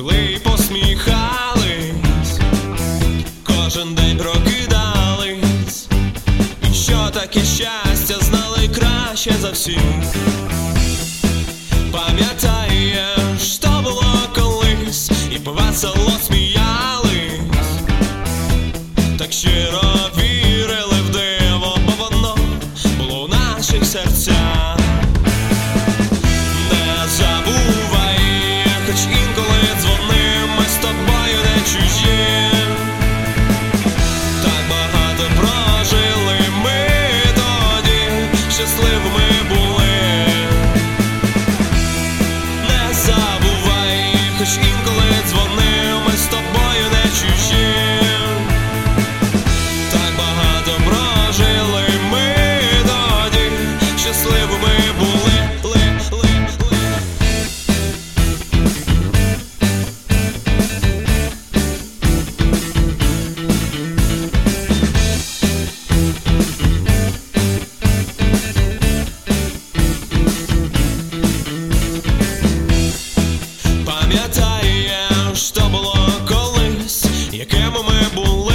й посміхались, кожен день прокидались, і що таке щастя знали краще за всіх. Пам'ятаєш, що було колись, і повесело сміялись, так щиро вірили в диво, бо воно було в наших серцях. Не забувай, хоч інколи дзвоним, ми з тобою не чужі. Так багато прожили ми тоді, щасливими були. Не забувай, хоч інколи дзвоним, ми з тобою не чужі. Так багато прожили ми тоді, щасливими були. Пам'ятаєш, що було колись, якими ми були,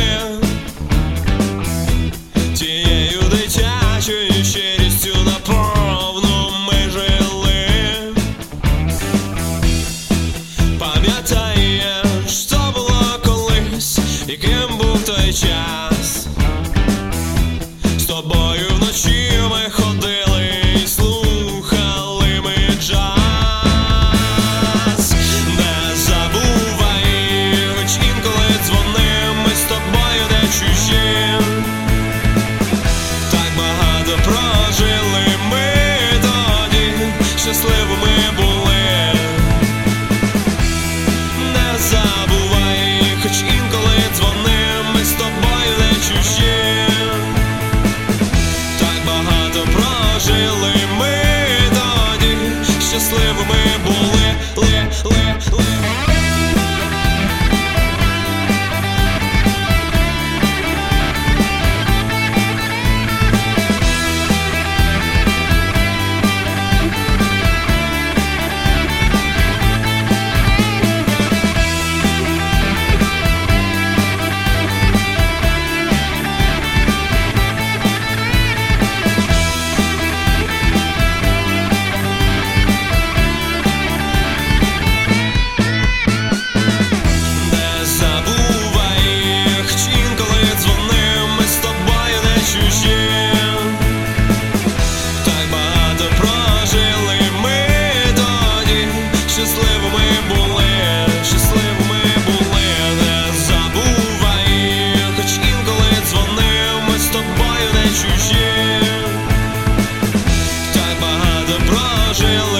тією дитячою щирістю наповну ми жили. Пам'ятаєш, що було колись, яким був той час. З тобою вночі ми ходили і слухали ми джаз. Прожили ми тоді, щасливими були. Не забувай, хоч інколи дзвоним, ми з тобою не чужі. Так багато прожили ми тоді, щасливими були. Так багато прожили ми тоді, щасливими були, щасливими були. Не забувай, хоч інколи дзвонив, ми з тобою не чужі. Так багато прожили